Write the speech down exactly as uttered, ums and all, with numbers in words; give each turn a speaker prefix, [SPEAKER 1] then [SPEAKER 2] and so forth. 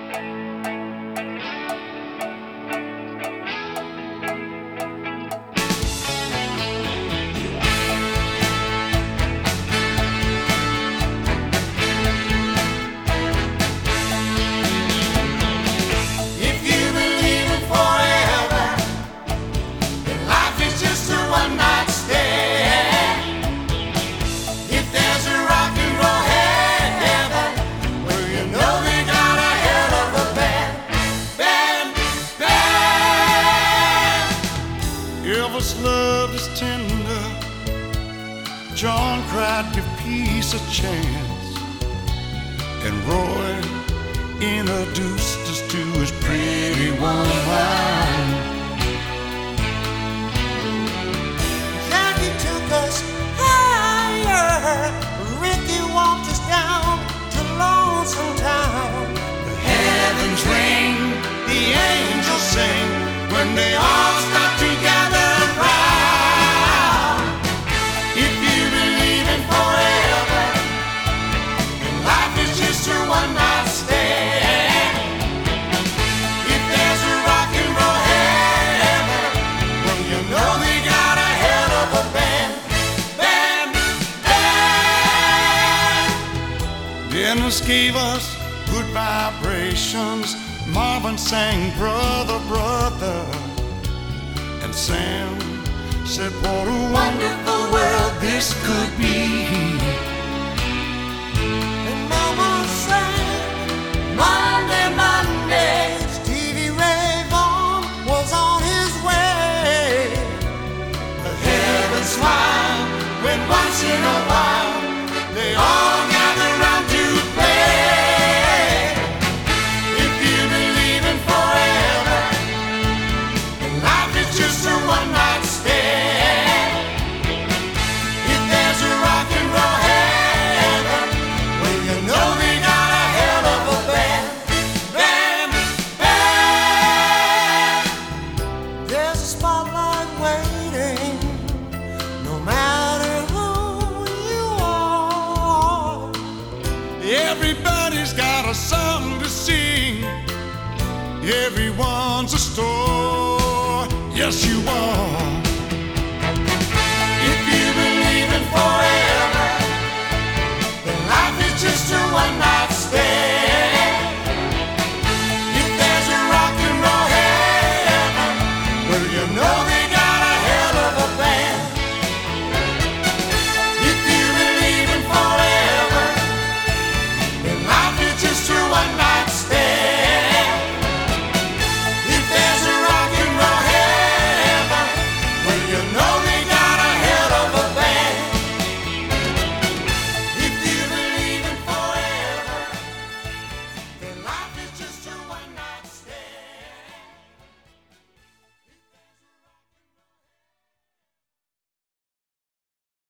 [SPEAKER 1] Elvis loved is tender. John cried, give peace a chance. And Roy introduced us to his pretty woman.
[SPEAKER 2] Jackie took us higher. Ricky walked us down to Lonesome Town.
[SPEAKER 1] The heavens ring, the angels sing when they all start together. Dennis gave us good vibrations. Marvin sang brother, brother. And Sam said what a wonderful world this could be.
[SPEAKER 2] And Mama sang Monday, Monday. Stevie Ray Vaughan was on his way.
[SPEAKER 1] The heavens smile when once in a while they all gather round to play. If you believe in forever, and life is just a one-night stand. If there's a rock and roll heaven, well, you know they got a hell of a band. Band, band.
[SPEAKER 2] There's a spotlight waiting, no matter who you are.
[SPEAKER 1] Everybody's got a song to sing. Everyone's a star. Yes, you are.